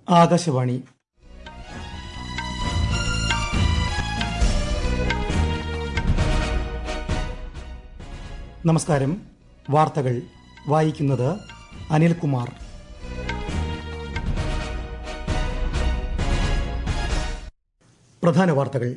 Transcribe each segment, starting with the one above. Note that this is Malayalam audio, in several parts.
ആകാശവാണി. നമസ്കാരം. വാർത്തകൾ വായിക്കുന്നത് അനിൽകുമാർ. പ്രധാന വാർത്തകൾ.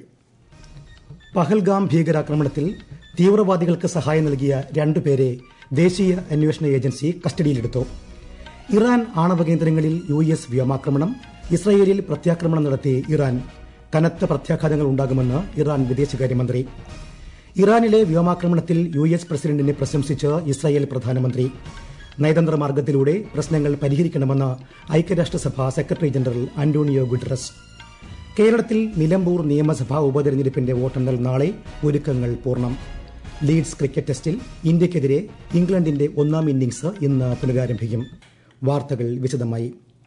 പഹൽഗാം ഭീകരാക്രമണത്തിൽ തീവ്രവാദികൾക്ക് സഹായം നൽകിയ രണ്ടുപേരെ ദേശീയ അന്വേഷണ ഏജൻസി കസ്റ്റഡിയിലെടുത്തു. ഇറാൻ ആണവ കേന്ദ്രങ്ങളിൽ യുഎസ് വ്യോമാക്രമണം. ഇസ്രയേലിൽ പ്രത്യാക്രമണം നടത്തി ഇറാൻ. കനത്ത പ്രത്യാഘാതങ്ങൾ ഉണ്ടാകുമെന്ന് ഇറാൻ വിദേശകാര്യമന്ത്രി. ഇറാനിലെ വ്യോമാക്രമണത്തിൽ യുഎസ് പ്രസിഡന്റിനെ പ്രശംസിച്ച് ഇസ്രയേൽ പ്രധാനമന്ത്രി. നയതന്ത്ര മാർഗത്തിലൂടെ പ്രശ്നങ്ങൾ പരിഹരിക്കണമെന്ന് ഐക്യരാഷ്ട്രസഭ സെക്രട്ടറി ജനറൽ അന്റോണിയോ ഗുട്ടറസ്. കേരളത്തിൽ നിലമ്പൂർ നിയമസഭാ ഉപതെരഞ്ഞെടുപ്പിന്റെ വോട്ടെണ്ണൽ നാളെ. ഒരുക്കങ്ങൾ പൂർണ്ണം. ലീഡ്സ് ക്രിക്കറ്റ് ടെസ്റ്റിൽ ഇന്ത്യയ്ക്കെതിരെ ഇംഗ്ലണ്ടിന്റെ ഒന്നാം ഇന്നിംഗ്സ് ഇന്ന് പുനരാരംഭിക്കും. വാർത്തകൾ വിശദമായി.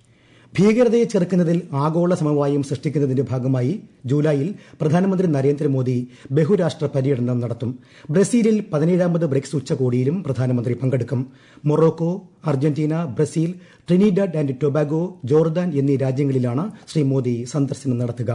ഭീകരതയെ ചെറുക്കുന്നതിൽ ആഗോള സമവായം സൃഷ്ടിക്കുന്നതിന്റെ ഭാഗമായി ജൂലൈയിൽ പ്രധാനമന്ത്രി നരേന്ദ്രമോദി ബഹുരാഷ്ട്ര പര്യടനം നടത്തും. ബ്രസീലിൽ 17ാമത് ബ്രിക്സ് ഉച്ചകോടിയിലും പ്രധാനമന്ത്രി പങ്കെടുക്കും. Morocco, Argentina, Brazil, Trinidad and Tobago, Jordan എന്നീ രാജ്യങ്ങളിലാണ് ശ്രീ മോദി സന്ദർശനം നടത്തുക.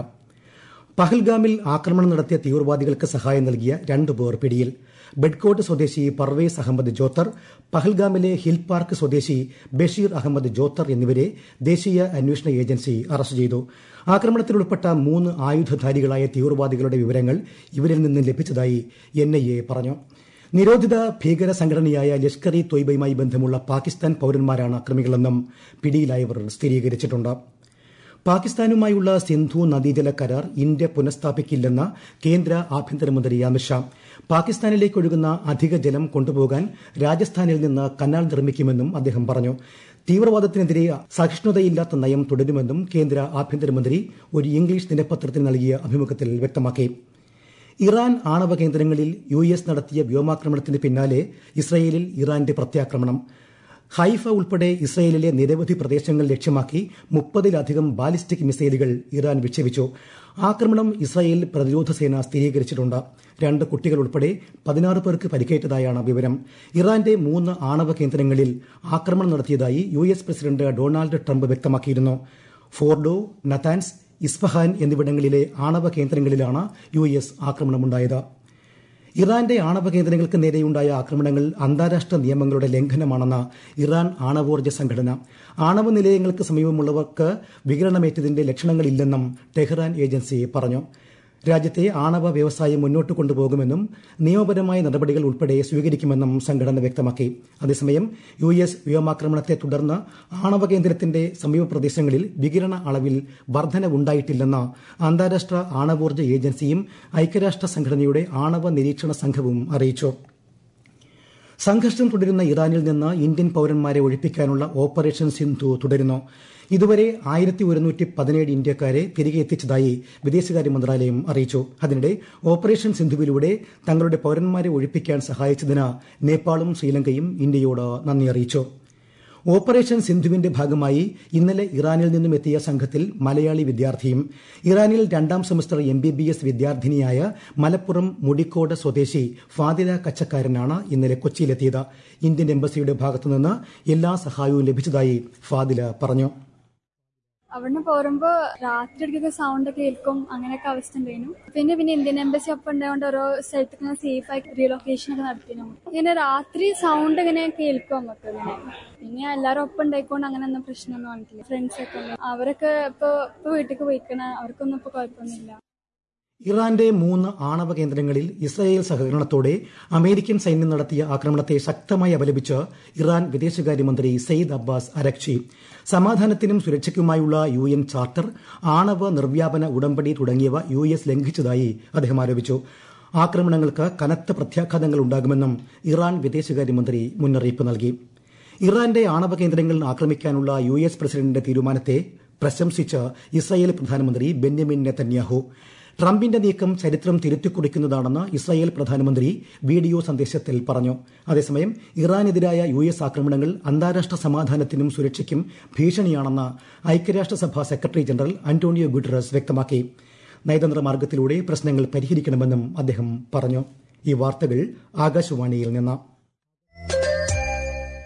പഹൽഗാമിൽ ആക്രമണം നടത്തിയ തീവ്രവാദികൾക്ക് സഹായം നൽകിയ രണ്ടുപേർ പിടിയിൽ. ബെഡ്കോട്ട് സ്വദേശി പർവേസ് അഹമ്മദ് ജോത്തർ, പഹൽഗാമിലെ ഹിൽ പാർക്ക് സ്വദേശി ബഷീർ അഹമ്മദ് ജോത്തർ എന്നിവരെ ദേശീയ അന്വേഷണ ഏജൻസി അറസ്റ്റ് ചെയ്തു. ആക്രമണത്തിൽ ഉൾപ്പെട്ട 3 ആയുധധാരികളായ തീവ്രവാദികളുടെ വിവരങ്ങൾ ഇവരിൽ നിന്ന് ലഭിച്ചതായി എൻഐഎ പറഞ്ഞു. നിരോധിത ഭീകര സംഘടനയായ ലഷ്കർ ഇ തൊയ്ബയുമായി ബന്ധമുള്ള പാകിസ്ഥാൻ പൌരന്മാരാണ് അക്രമികളെന്നും പിടിയിലായവർ സ്ഥിരീകരിച്ചിട്ടുണ്ട്. പാകിസ്ഥാനുമായുള്ള സിന്ധു നദീജല കരാർ ഇന്ത്യ പുനഃസ്ഥാപിക്കില്ലെന്ന് കേന്ദ്ര ആഭ്യന്തരമന്ത്രി അമിത്ഷാ. പാകിസ്ഥാനിലേക്ക് ഒഴുകുന്ന അധിക ജലം കൊണ്ടുപോകാൻ രാജസ്ഥാനിൽ നിന്ന് കനാൽ നിർമ്മിക്കുമെന്നും അദ്ദേഹം പറഞ്ഞു. തീവ്രവാദത്തിനെതിരെ സഹിഷ്ണുതയില്ലാത്ത നയം തുടരുമെന്നും കേന്ദ്ര ആഭ്യന്തരമന്ത്രി ഒരു ഇംഗ്ലീഷ് ദിനപത്രത്തിന് നൽകിയ അഭിമുഖത്തിൽ വ്യക്തമാക്കി. ഇറാൻ ആണവ കേന്ദ്രങ്ങളിൽ യുഎസ് നടത്തിയ വ്യോമാക്രമണത്തിന് പിന്നാലെ ഇസ്രയേലിൽ ഇറാന്റെ പ്രത്യാക്രമണം. ഹൈഫ ഉൾപ്പെടെ ഇസ്രയേലിലെ നിരവധി പ്രദേശങ്ങൾ ലക്ഷ്യമാക്കി 30-ലധികം ബാലിസ്റ്റിക് മിസൈലുകൾ ഇറാൻ വിക്ഷേപിച്ചു. ആക്രമണം ഇസ്രയേൽ പ്രതിരോധ സേന സ്ഥിരീകരിച്ചിട്ടുണ്ട്. 2 കുട്ടികൾ ഉൾപ്പെടെ 16 പേർക്ക് പരിക്കേറ്റതായാണ് വിവരം. ഇറാന്റെ 3 ആണവ കേന്ദ്രങ്ങളിൽ ആക്രമണം നടത്തിയതായി യുഎസ് പ്രസിഡന്റ് ഡൊണാൾഡ് ട്രംപ് വ്യക്തമാക്കിയിരുന്നു. ഫോർഡോ, നതാൻസ്, ഇസ്ഫഹാൻ എന്നിവിടങ്ങളിലെ ആണവ കേന്ദ്രങ്ങളിലാണ് യുഎസ് ആക്രമണമുണ്ടായത്. ഇറാന്റെ ആണവ കേന്ദ്രങ്ങൾക്ക് നേരെയുണ്ടായ ആക്രമണങ്ങൾ അന്താരാഷ്ട്ര നിയമങ്ങളുടെ ലംഘനമാണെന്ന് ഇറാൻ ആണവോർജ്ജ സംഘടന. ആണവ നിലയങ്ങൾക്ക് സമീപമുള്ളവർക്ക് വികിരണമേറ്റതിന്റെ ലക്ഷണങ്ങളില്ലെന്നും ടെഹ്റാൻ ഏജൻസി പറഞ്ഞു. രാജ്യത്തെ ആണവ വ്യവസായം മുന്നോട്ട് കൊണ്ടുപോകുമെന്നും നിയമപരമായ നടപടികൾ ഉൾപ്പെടെ സ്വീകരിക്കുമെന്നും സംഘടന വ്യക്തമാക്കി. അതേസമയം യുഎസ് വ്യോമാക്രമണത്തെ തുടർന്ന് ആണവ കേന്ദ്രത്തിന്റെ സമീപ പ്രദേശങ്ങളിൽ വികിരണ അളവിൽ വർധനവുണ്ടായിട്ടില്ലെന്ന് അന്താരാഷ്ട്ര ആണവോർജ്ജ ഏജൻസിയും ഐക്യരാഷ്ട്ര സംഘടനയുടെ ആണവ നിരീക്ഷണ സംഘവും അറിയിച്ചു. സംഘർഷം തുടരുന്ന ഇറാനിൽ നിന്ന് ഇന്ത്യൻ പൌരന്മാരെ ഒഴിപ്പിക്കാനുള്ള ഓപ്പറേഷൻ സിന്ധു തുടരുന്നു. ഇതുവരെ 1117 ഇന്ത്യക്കാരെ തിരികെ എത്തിച്ചതായി വിദേശകാര്യ മന്ത്രാലയം അറിയിച്ചു. അതിനിടെ ഓപ്പറേഷൻ സിന്ധുവിലൂടെ തങ്ങളുടെ പൌരന്മാരെ ഒഴിപ്പിക്കാൻ സഹായിച്ചതിന് നേപ്പാളും ശ്രീലങ്കയും ഇന്ത്യയോട് നന്ദി അറിയിച്ചു. ഓപ്പറേഷൻ സിന്ധുവിന്റെ ഭാഗമായി ഇന്നലെ ഇറാനിൽ നിന്നും എത്തിയ സംഘത്തിൽ മലയാളി വിദ്യാർത്ഥിയും ഇറാനിൽ 2ാം സെമസ്റ്റർ MBBS വിദ്യാർത്ഥിനിയായ മലപ്പുറം മുടിക്കോട് സ്വദേശി ഫാദില കച്ചക്കാരനാണ് ഇന്നലെ കൊച്ചിയിലെത്തിയത്. ഇന്ത്യൻ എംബസിയുടെ ഭാഗത്തുനിന്ന് എല്ലാ സഹായവും ലഭിച്ചതായി ഫാദില പറഞ്ഞു. അവിടുന്ന് പോരുമ്പോ രാത്രി അടിക്കുന്ന സൗണ്ട് ഒക്കെ കേൾക്കും, അങ്ങനെയൊക്കെ അവസ്ഥ ഉണ്ടായിരുന്നു. പിന്നെ ഇന്ത്യൻ എംബസി ഒപ്പം ഉണ്ടായതുകൊണ്ട് ഓരോ സ്ഥലത്തേക്ക് സേഫ് ആയി റീലൊക്കേഷൻ ഒക്കെ നടത്തിനു. ഇങ്ങനെ രാത്രി സൗണ്ട് ഇങ്ങനെ കേൾക്കും നമുക്ക്. ഇങ്ങനെ പിന്നെ എല്ലാവരും ഒപ്പം ഉണ്ടായിക്കൊണ്ട് അങ്ങനെ ഒന്നും പ്രശ്നമൊന്നും വന്നിട്ടില്ല. ഫ്രണ്ട്സ് ഒക്കെ അവരൊക്കെ ഇപ്പൊ വീട്ടിലേക്ക് പോയിക്കണ, അവർക്കൊന്നും ഇപ്പൊ കുഴപ്പമൊന്നുമില്ല. ഇറാന്റെ 3 ആണവ കേന്ദ്രങ്ങളിൽ ഇസ്രായേൽ സഹകരണത്തോടെ അമേരിക്കൻ സൈന്യം നടത്തിയ ആക്രമണത്തെ ശക്തമായി അപലപിച്ച് ഇറാൻ വിദേശകാര്യമന്ത്രി സെയ്ദ് അബ്ബാസ് അരക്ചി. സമാധാനത്തിനും സുരക്ഷയ്ക്കുമായുള്ള UN ചാർട്ടർ, ആണവ നിർവ്യാപന ഉടമ്പടി തുടങ്ങിയവ US ലംഘിച്ചതായി അദ്ദേഹം ആരോപിച്ചു. ആക്രമണങ്ങൾക്ക് കനത്ത പ്രത്യാഘാതങ്ങൾ ഉണ്ടാകുമെന്നും ഇറാൻ വിദേശകാര്യമന്ത്രി മുന്നറിയിപ്പ് നൽകി. ഇറാന്റെ ആണവ കേന്ദ്രങ്ങൾ ആക്രമിക്കാനുള്ള US പ്രസിഡന്റിന്റെ തീരുമാനത്തെ പ്രശംസിച്ച് ഇസ്രായേൽ പ്രധാനമന്ത്രി ബെന്യാമിൻ നെതന്യാഹു. ട്രംപിന്റെ നീക്കം ചരിത്രം തിരുത്തിക്കുറിക്കുന്നതാണെന്ന് ഇസ്രായേൽ പ്രധാനമന്ത്രി വീഡിയോ സന്ദേശത്തിൽ പറഞ്ഞു. അതേസമയം ഇറാനെതിരായ US ആക്രമണങ്ങൾ അന്താരാഷ്ട്ര സമാധാനത്തിനും സുരക്ഷയ്ക്കും ഭീഷണിയാണെന്ന് ഐക്യരാഷ്ട്രസഭ സെക്രട്ടറി ജനറൽ അന്റോണിയോ ഗുട്ടറസ് വ്യക്തമാക്കി. നയതന്ത്ര മാർഗത്തിലൂടെ പ്രശ്നങ്ങൾ പരിഹരിക്കണമെന്നും അദ്ദേഹം പറഞ്ഞു. ഈ വാർത്തകൾ ആകാശവാണിയിൽ നിന്ന്.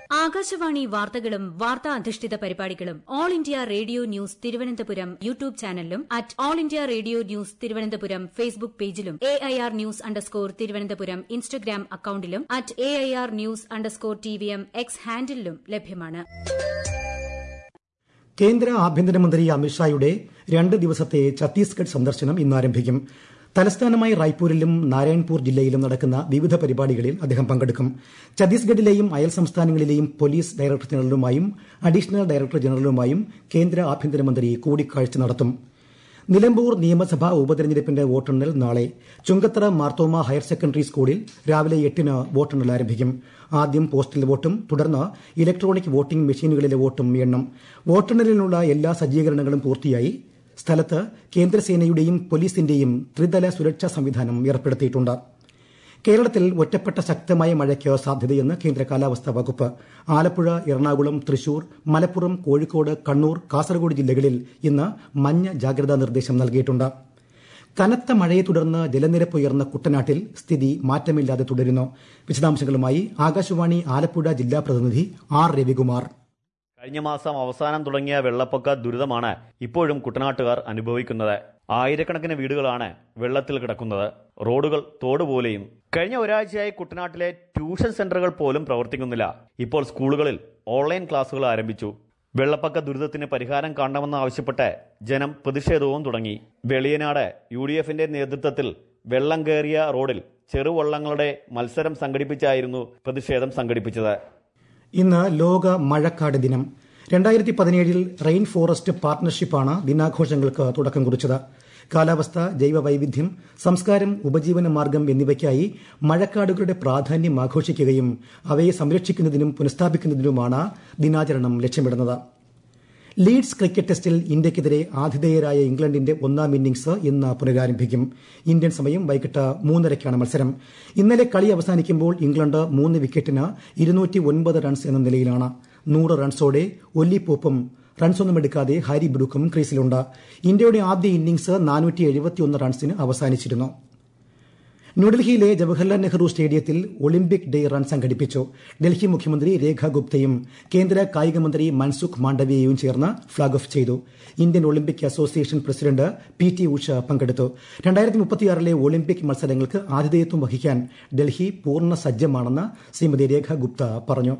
ആകാശവാണി വാർത്തകളും വാർത്താ അധിഷ്ഠിത പരിപാടികളും All India Radio News Thiruvananthapuram YouTube ചാനലിലും at All India Radio News Thiruvananthapuram Facebook പേജിലും AIR ന്യൂസ് _തിരുവനന്തപുരം ഇൻസ്റ്റഗ്രാം അക്കൌണ്ടിലും at AIR News _TVM X ഹാൻഡിലും ലഭ്യമാണ്. കേന്ദ്ര ആഭ്യന്തരമന്ത്രി അമിത്ഷായുടെ 2 ദിവസത്തെ ഛത്തീസ്ഗഡ് സന്ദർശനം ഇന്ന് ആരംഭിക്കും. തലസ്ഥാനമായ റായ്പൂരിലും നാരായൺപൂർ ജില്ലയിലും നടക്കുന്ന വിവിധ പരിപാടികളിൽ അദ്ദേഹം പങ്കെടുക്കും. ഛത്തീസ്ഗഡിലെയും അയൽ സംസ്ഥാനങ്ങളിലെയും പോലീസ് ഡയറക്ടർ ജനറലുമായും അഡീഷണൽ ഡയറക്ടർ ജനറലുമായും കേന്ദ്ര ആഭ്യന്തരമന്ത്രി കൂടിക്കാഴ്ച നടത്തും. നിലമ്പൂർ നിയമസഭാ ഉപതെരഞ്ഞെടുപ്പിന്റെ വോട്ടെണ്ണൽ നാളെ. ചുങ്കത്തറ മാർത്തോമ ഹയർ സെക്കൻഡറി സ്കൂളിൽ രാവിലെ 8-ന് വോട്ടെണ്ണൽ ആരംഭിക്കും. ആദ്യം പോസ്റ്റൽ വോട്ടും തുടർന്ന് ഇലക്ട്രോണിക് വോട്ടിംഗ് മെഷീനുകളിലെ വോട്ടും എണ്ണും. വോട്ടെണ്ണലിനുള്ള എല്ലാ സജ്ജീകരണങ്ങളും പൂർത്തിയായി. സ്ഥലത്ത് കേന്ദ്രസേനയുടെയും പോലീസിന്റെയും ത്രിതല സുരക്ഷാ സംവിധാനം ഏർപ്പെടുത്തിയിട്ടുണ്ട്. കേരളത്തിൽ ഒറ്റപ്പെട്ട ശക്തമായ മഴയ്ക്ക് സാധ്യതയെന്ന് കേന്ദ്ര കാലാവസ്ഥാ വകുപ്പ്. ആലപ്പുഴ, എറണാകുളം, തൃശൂർ, മലപ്പുറം, കോഴിക്കോട്, കണ്ണൂർ, കാസർഗോഡ് ജില്ലകളിൽ ഇന്ന് മഞ്ഞ ജാഗ്രതാ നിർദ്ദേശം നൽകിയിട്ടുണ്ട്. കനത്ത മഴയെ തുടർന്ന് ജലനിരപ്പ് ഉയർന്ന കുട്ടനാട്ടിൽ സ്ഥിതി മാറ്റമില്ലാതെ തുടരുന്നു. വിശദാംശങ്ങളുമായി ആകാശവാണി ആലപ്പുഴ ജില്ലാ പ്രതിനിധി ആർ രവികുമാർ. കഴിഞ്ഞ മാസം അവസാനം തുടങ്ങിയ വെള്ളപ്പൊക്ക ദുരിതമാണ് ഇപ്പോഴും കുട്ടനാട്ടുകാർ അനുഭവിക്കുന്നത്. ആയിരക്കണക്കിന് വീടുകളാണ് വെള്ളത്തിൽ കിടക്കുന്നത്. റോഡുകൾ തോടുപോലെയും. കഴിഞ്ഞ ഒരാഴ്ചയായി കുട്ടനാട്ടിലെ ട്യൂഷൻ സെന്ററുകൾ പോലും പ്രവർത്തിക്കുന്നില്ല. ഇപ്പോൾ സ്കൂളുകളിൽ ഓൺലൈൻ ക്ലാസുകൾ ആരംഭിച്ചു. വെള്ളപ്പൊക്ക ദുരിതത്തിന് പരിഹാരം കാണണമെന്ന് ആവശ്യപ്പെട്ട് ജനം പ്രതിഷേധവും തുടങ്ങി. വെളിയനാട് UDFന്റെ നേതൃത്വത്തിൽ വെള്ളം കയറിയ റോഡിൽ ചെറുവള്ളങ്ങളുടെ മത്സരം സംഘടിപ്പിച്ചായിരുന്നു പ്രതിഷേധം സംഘടിപ്പിച്ചത്. ഇന്ന് ലോക മഴക്കാട് ദിനം. 2017 റെയിൻ ഫോറസ്റ്റ് പാർട്ണർഷിപ്പാണ് ദിനാഘോഷങ്ങൾക്ക് തുടക്കം കുറിച്ചത്. കാലാവസ്ഥ, ജൈവവൈവിധ്യം, സംസ്കാരം, ഉപജീവന മാർഗം എന്നിവയ്ക്കായി മഴക്കാടുകളുടെ പ്രാധാന്യം ആഘോഷിക്കുകയും അവയെ സംരക്ഷിക്കുന്നതിനും പുനഃസ്ഥാപിക്കുന്നതിനുമാണ് ദിനാചരണം ലക്ഷ്യമിടുന്നത്. ലീഡ്സ് ക്രിക്കറ്റ് ടെസ്റ്റിൽ ഇന്ത്യയ്ക്കെതിരെ ആതിഥേയരായ ഇംഗ്ലണ്ടിന്റെ 1ാം ഇന്നിംഗ്സ് ഇന്ന് പുനരാരംഭിക്കും. ഇന്ത്യൻ സമയം വൈകിട്ട് 3:30-ക്കാണ് മത്സരം. ഇന്നലെ കളി അവസാനിക്കുമ്പോൾ ഇംഗ്ലണ്ട് 3 വിക്കറ്റിന് 209 റൺസ് എന്ന നിലയിലാണ്. 100 റൺസോടെ ഒല്ലി പോപ്പും റൺസൊന്നുമെടുക്കാതെ ഹാരി ബ്രൂക്കും ക്രീസിലുണ്ട്. ഇന്ത്യയുടെ ആദ്യ ഇന്നിംഗ്സ് 471 റൺസിന് അവസാനിച്ചിരുന്നു. ന്യൂഡൽഹിയിലെ ജവഹർലാൽ നെഹ്റു സ്റ്റേഡിയത്തിൽ ഒളിമ്പിക് ഡേ റൺ സംഘടിപ്പിച്ചു. ഡൽഹി മുഖ്യമന്ത്രി രേഖ ഗുപ്തയും കേന്ദ്ര കായിക മന്ത്രി മൻസുഖ് മാണ്ഡവ്യയും ചേർന്ന് ഫ്ളാഗ് ഓഫ് ചെയ്തു. Indian Olympic Association president PT Usha പങ്കെടുത്തു. 2036 ഒളിമ്പിക് മത്സരങ്ങൾക്ക് ആതിഥേയത്വം വഹിക്കാൻ ഡൽഹി പൂർണ്ണ സജ്ജമാണെന്ന് ശ്രീമതി രേഖ ഗുപ്ത പറഞ്ഞു.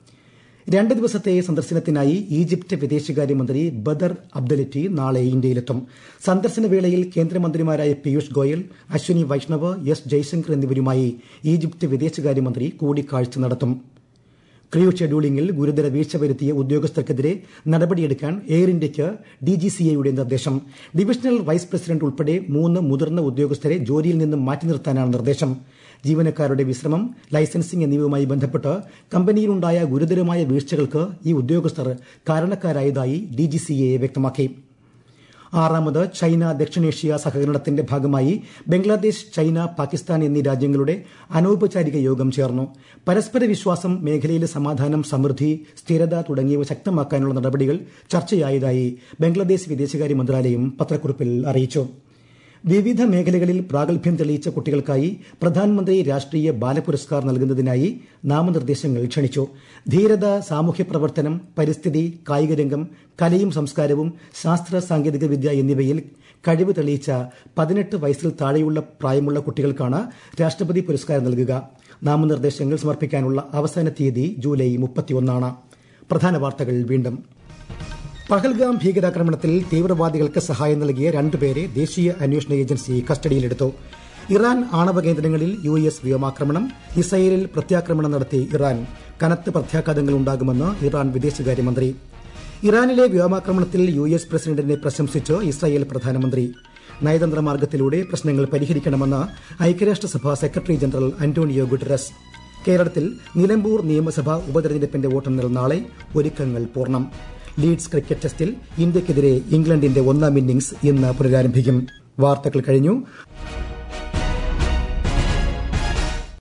2 ദിവസത്തെ സന്ദർശനത്തിനായി ഈജിപ്ത് വിദേശകാര്യമന്ത്രി ബദർ അബ്ദലറ്റി നാളെ ഇന്ത്യയിലെത്തും. സന്ദർശനവേളയിൽ കേന്ദ്രമന്ത്രിമാരായ പീയൂഷ് ഗോയൽ, അശ്വിനി വൈഷ്ണവ്, എസ് ജയശങ്കർ എന്നിവരുമായി ഈജിപ്ത് വിദേശകാര്യമന്ത്രി കൂടിക്കാഴ്ച നടത്തും. ക്രൂ ഷെഡ്യൂളിംഗിൽ ഗുരുതര വീഴ്ച വരുത്തിയ ഉദ്യോഗസ്ഥർക്കെതിരെ നടപടിയെടുക്കാൻ എയർ ഇന്ത്യയ്ക്ക് DGCAയുടെ നിർദ്ദേശം. ഡിവിഷണൽ വൈസ് പ്രസിഡന്റ് ഉൾപ്പെടെ 3 മുതിർന്ന ഉദ്യോഗസ്ഥരെ ജോലിയിൽ നിന്നും മാറ്റി നിർത്താനാണ് നിർദ്ദേശം. ജീവനക്കാരുടെ വിശ്രമം, ലൈസൻസിംഗ് എന്നിവയുമായി ബന്ധപ്പെട്ട് കമ്പനിയിലുണ്ടായ ഗുരുതരമായ വീഴ്ചകൾക്ക് ഈ ഉദ്യോഗസ്ഥർ കാരണക്കാരായതായി DGCA വ്യക്തമാക്കി. 6ാമത് ചൈന ദക്ഷിണേഷ്യ സഹകരണത്തിന്റെ ഭാഗമായി ബംഗ്ലാദേശ്, ചൈന, പാകിസ്ഥാൻ എന്നീ രാജ്യങ്ങളുടെ അനൌപചാരിക യോഗം ചേർന്നു. പരസ്പര വിശ്വാസം, മേഖലയിലെ സമാധാനം, സമൃദ്ധി, സ്ഥിരത തുടങ്ങിയവ ശക്തമാക്കാനുള്ള നടപടികൾ ചർച്ചയായതായി ബംഗ്ലാദേശ് വിദേശകാര്യ മന്ത്രാലയം പത്രക്കുറിപ്പിൽ അറിയിച്ചു. വിവിധ മേഖലകളിൽ പ്രാഗൽഭ്യം തെളിയിച്ച കുട്ടികൾക്കായി പ്രധാനമന്ത്രി രാഷ്ട്രീയ ബാലപുരസ്കാർ നൽകുന്നതിനായി നാമനിർദ്ദേശങ്ങൾ ക്ഷണിച്ചു. ധീരത, സാമൂഹ്യ പ്രവർത്തനം, പരിസ്ഥിതി, കായികരംഗം, കലയും സംസ്കാരവും, ശാസ്ത്ര സാങ്കേതിക വിദ്യ എന്നിവയിൽ കഴിവ് തെളിയിച്ച 18 വയസ്സിൽ താഴെയുള്ള പ്രായമുള്ള കുട്ടികൾക്കാണ് രാഷ്ട്രപതി പുരസ്കാരം നൽകുക. നാമനിർദ്ദേശങ്ങൾ സമർപ്പിക്കാനുള്ള അവസാന തീയതി ജൂലൈ 31. പ്രധാന വാർത്തകൾ വീണ്ടും. പഹൽഗാം ഭീകരാക്രമണത്തിൽ തീവ്രവാദികൾക്ക് സഹായം നൽകിയ 2 പേരെ ദേശീയ അന്വേഷണ ഏജൻസി കസ്റ്റഡിയിലെടുത്തു. ഇറാൻ ആണവ കേന്ദ്രങ്ങളിൽ US വ്യോമാക്രമണം. ഇസ്രയേലിൽ പ്രത്യാക്രമണം നടത്തി ഇറാൻ. കനത്ത പ്രത്യാഘാതങ്ങൾ ഉണ്ടാകുമെന്ന് ഇറാൻ വിദേശകാര്യമന്ത്രി. ഇറാനിലെ വ്യോമാക്രമണത്തിൽ US പ്രസിഡന്റിനെ പ്രശംസിച്ച് ഇസ്രയേൽ പ്രധാനമന്ത്രി. നയതന്ത്ര മാർഗത്തിലൂടെ പ്രശ്നങ്ങൾ പരിഹരിക്കണമെന്ന് ഐക്യരാഷ്ട്രസഭ സെക്രട്ടറി ജനറൽ അന്റോണിയോ ഗുട്ടറസ്. കേരളത്തിൽ നിലമ്പൂർ നിയമസഭാ ഉപതെരഞ്ഞെടുപ്പിന്റെ വോട്ടെണ്ണൽ നാളെ. ഒരുക്കങ്ങൾ പൂർണ്ണം. ലീഡ്സ് ക്രിക്കറ്റ് ടെസ്റ്റിൽ ഇന്ത്യയ്ക്കെതിരെ ഇംഗ്ലണ്ടിന്റെ 1ാം ഇന്നിംഗ്സ് ഇന്ന് പുനരാരംഭിക്കും. വാർത്തകൾ കഴിഞ്ഞു.